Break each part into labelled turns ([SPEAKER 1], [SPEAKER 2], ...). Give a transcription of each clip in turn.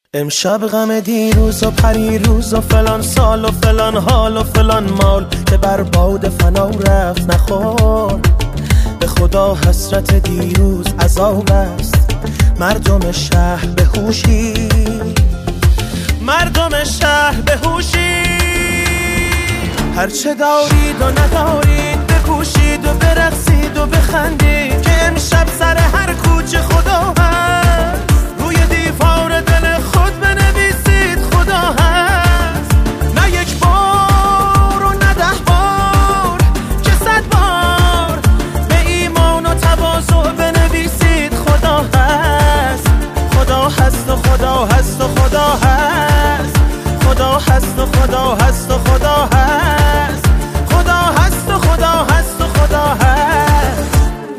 [SPEAKER 1] امشب غم دیروز و پریروز و فلان سال و فلان حال و فلان مال که بر باد فنا رفت نخور. به خدا حسرت دیروز عذاب است. مردم شهر به هوشی، مردم شهر به هوشی. هرچه دارید و ندارید بپوشید و برقصید و بخندید که امشب سر هر کوچه خدا هست. روی دیوار دل خود بنویسید خدا هست. نه یک بار و نه 10 بار که 100 بار به ایمان و تواضع بنویسید خدا هست. خدا هست و خدا هست و خدا هست. خدا هست و خدا هست و خدا هست. خدا هست و خدا هست و خدا هست.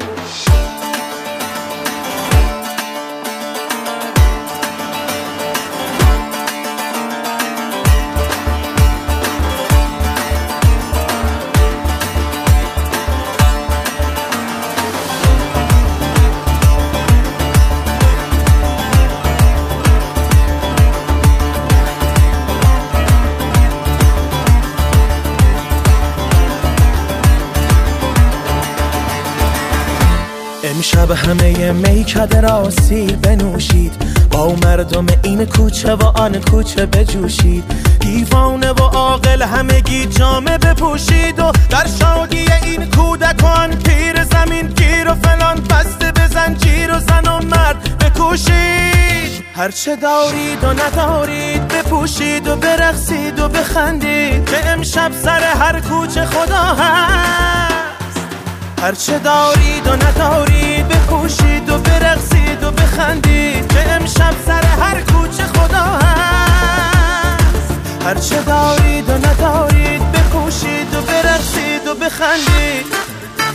[SPEAKER 1] امشب همه میکده را سیر بنوشید، با مردم این کوچه و آن کوچه بجوشید. دیوانه و عاقل همگی جامه بپوشید و در شادی این کودکان پیر زمین گیر و فلان بسته به زنجیر و زن و مرد بکوشید. هرچه دارید و ندارید بپوشید و برقصید و بخندید که امشب سر هر کوچه خدا هست. هرچه دارید و ندارید بپوشید و برقصید و بخندید که امشب سر هر کوچه خدا هست. هرچه دارید و ندارید بپوشید و برقصید و بخندید.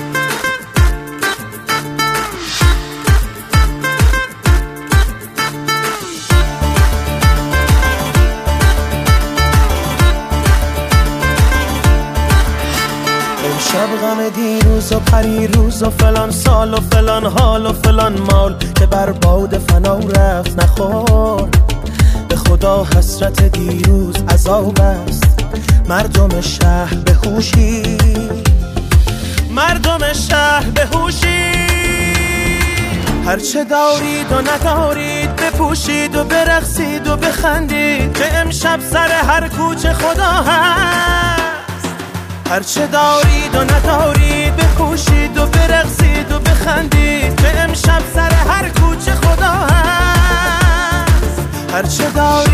[SPEAKER 1] امشب غم دیروز و پریروز و فلان سال و فلان حال و فلان مال که بر باد فنا رفت نخور. به خدا حسرت دیروز عذاب است. مردم شهر به هوشی، مردم شهر به هوشی. هرچه دارید و ندارید بپوشید و برقصید و بخندید که امشب سر هر کوچه خدا هست. هرچه دارید و ندارید بپوشید و برقصید و بخندید که امشب سر هر کوچه خدا هست. هرچه دارید